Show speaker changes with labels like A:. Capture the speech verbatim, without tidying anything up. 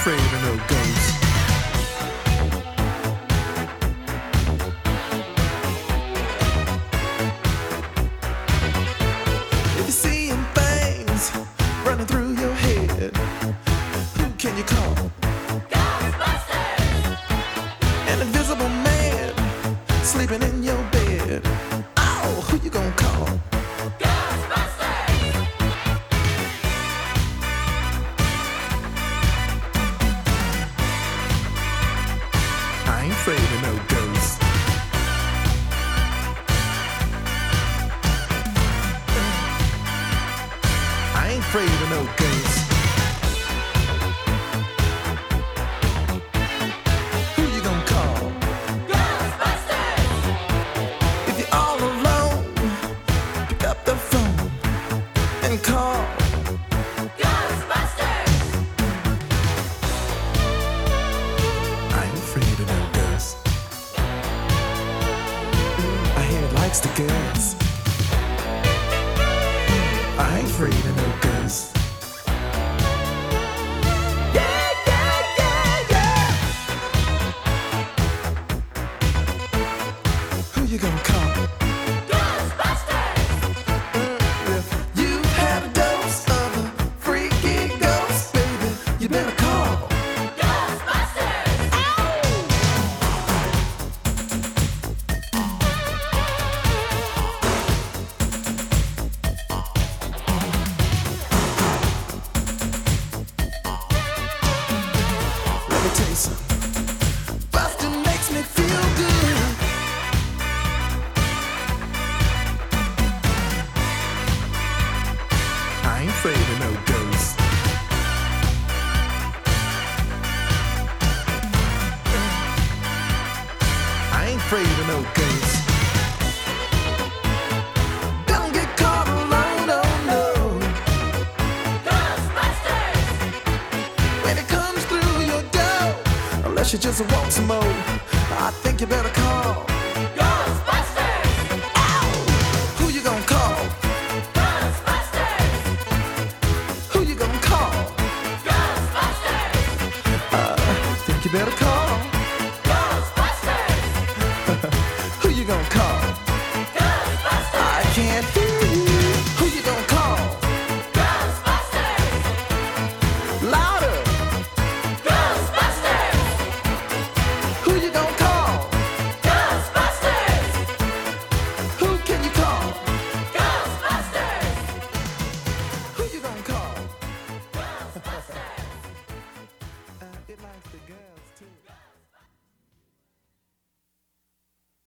A: afraid of no ghosts. If you're seeing things running through your head, who can you call?
B: Ghostbusters!
A: An invisible man sleeping in your bed. Oh, who you gonna call?
B: Ghostbusters!
A: I ain't afraid of no ghosts. I ain't afraid of no ghosts. Who you gonna call?
B: Ghostbusters!
A: If you're all alone, pick up the phone and call.
B: Ghostbusters!
A: I ain't afraid of no ghosts. I hear it likes the girls. I ain't afraid of no ghosts. Yeah, yeah, yeah, yeah. Who you gonna call?
B: Ghostbusters!
A: If you've had a dose of a freaky ghost, baby, you better call.
B: Ghostbusters!
A: Let me tell you something. Bustin' makes me feel good. I ain't afraid of no ghosts. I ain't afraid of no ghosts. Don't get caught alone, oh no.
B: Ghostbusters!
A: When it comes through your door, unless you just want some more, I think you better call.
B: Ghostbusters!
A: Who you gonna call?
B: Ghostbusters!
A: Who you gonna call?
B: Ghostbusters!
A: I think you better call.
B: Ghostbusters!
A: Who you gonna call?
B: Ghostbusters!
A: I can't hear you. Who you gonna call?
B: Ghostbusters!
A: Louder.
B: Ghostbusters!
A: Who you gonna call?
B: Ghostbusters!
A: Who can you call?
B: Ghostbusters!
A: Who you gonna call?
B: Ghostbusters!
A: Uh, it likes the girls too.